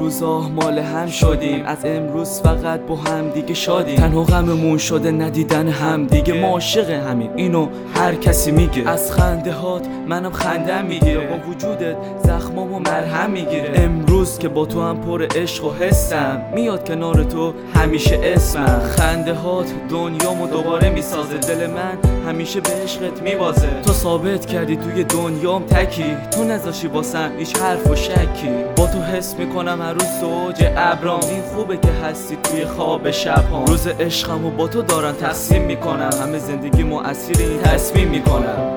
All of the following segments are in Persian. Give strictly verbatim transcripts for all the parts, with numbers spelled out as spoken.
روزا مال هم شدیم، از امروز فقط با هم دیگه شادیم. تنها غممون شده ندیدن هم دیگه، ما عاشق همین، اینو هر کسی میگه. از خنده هات منم خندم میگیره، با وجودت زخمامو مرهم میگیره. امروز که با تو هم پر عشق و حسم، میاد کنار تو همیشه اسمم. خنده هات دنیامو دوباره میسازه، دل من همیشه به عشقت میبازه. تو ثابت کردی توی دنیام تکی، تو نذاشی واسم هیچ حرف و شکی. با تو حس میکنم هر روز زوج ابرام، این خوبه که هستی توی خواب شبام. روز عشقمو با تو دارن تقسیم میکنم، همه زندگیمو اسیر این تصمیم میکنم.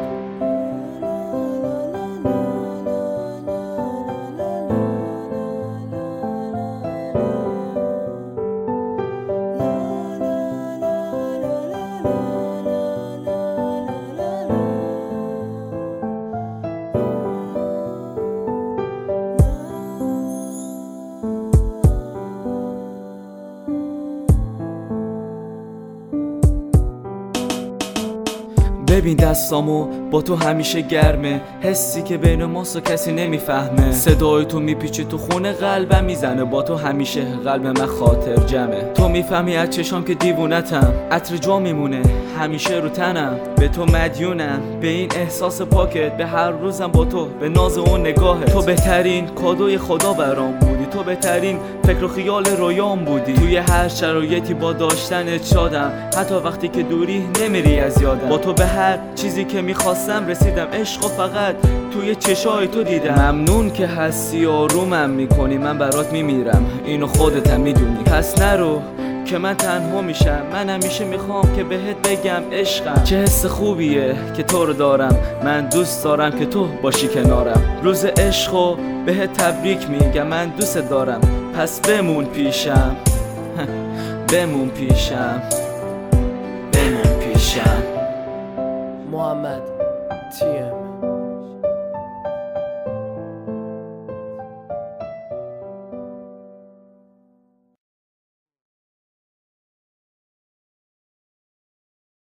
ببین دستامو با تو همیشه گرمه، حسی که بین ماست و کسی نمیفهمه. صدای تو میپیچه تو خونه قلبم میزنه، با تو همیشه قلب من خاطر جمعه. تو میفهمی از چشام که دیوونتم، عطر جا میمونه همیشه رو تنم. به تو مدیونم، به این احساس پاکت، به هر روزم با تو، به ناز اون نگاهت. تو بهترین کادوی خدا برام بودی، تو بهترین فکر و خیال رویام بودی. توی هر شرایطی با داشتنت شادم، حتی وقتی که دوری نمیری از یادم. با تو به هر چیزی که میخواستم رسیدم، عشق و فقط توی چشای تو دیدم. ممنون که هستی آرومم میکنی، من برات میمیرم، اینو خودت هم میدونی. پس نرو که من تنها میشم، من همیشه میخوام که بهت بگم عشقم چه حس خوبیه که تو رو دارم. من دوست دارم که تو باشی کنارم. روز عشقو بهت تبریک میگم، من دوست دارم، پس بمون پیشم بمون پیشم بمون پیشم. محمد تی ام